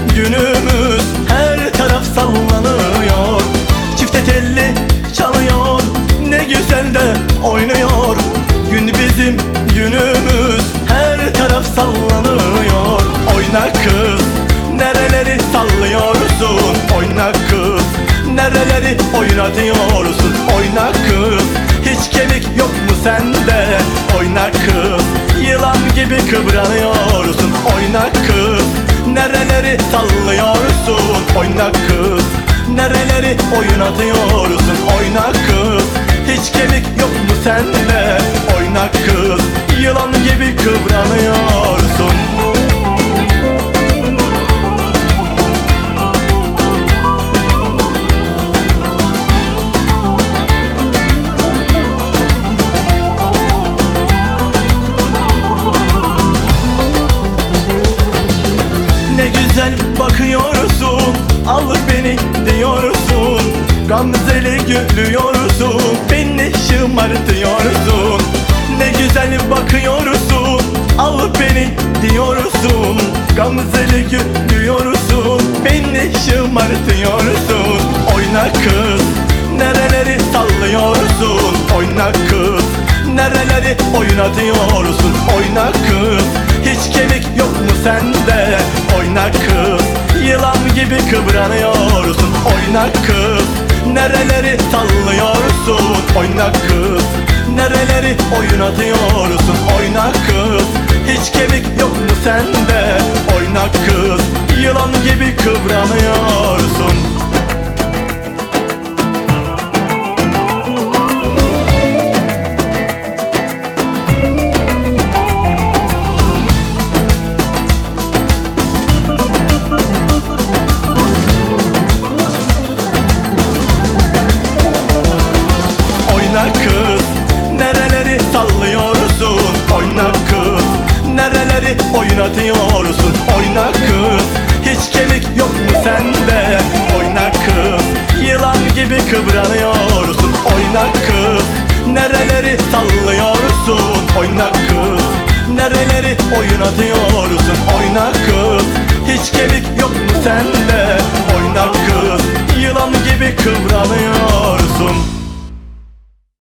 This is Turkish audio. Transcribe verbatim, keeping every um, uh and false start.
günümüz, her taraf sallanıyor. Çifte telli çalıyor, ne güzel de oynuyor. Gün bizim günümüz, her taraf sallanıyor. Oyna kız, nereleri sallıyorsun? Oyna kız, nereleri oynatıyorsun? Oyna kız, hiç kemik yok mu sende? Oyna kız, yılan gibi kıvranıyorsun. Oyna kız, nereleri sallıyorsun? Oyna kız, nereleri oynatıyorsun? Oyna kız, hiç kemik yok mu sende? Oyna kız, yılan gibi kıvranıyorsun. Ne güzel bakıyorsun, al beni diyorsun. Gamzeli gülüyorsun, beni şımartıyorsun. Ne güzel bakıyorsun, al beni diyorsun. Gamzeli gülüyorsun, beni şımartıyorsun. Oyna kız, nereleri sallıyorsun? Oyna kız, nereleri oynatıyorsun? Oyna kız, hiç kemik yok mu sende? Oyna kız, yılan gibi kıvranıyorsun. Oyna kız, nereleri sallıyorsun? Oyna kız, nereleri oynatıyorsun? Oyna kız, hiç kemik yok mu sende? Oyna kız, yılan gibi kıvranıyorsun. Oyna kız, nereleri sallıyorsun? Oyna kız, nereleri oynatıyorsun? Oyna kız, hiç kemik yok mu sende? Oyna kız, yılan gibi kıvranıyorsun. Oyna kız, nereleri sallıyorsun? Oyna kız, nereleri oynatıyorsun? Oyna kız, hiç kemik yok mu sende? Oyna kız, yılan gibi kıvranıyorsun.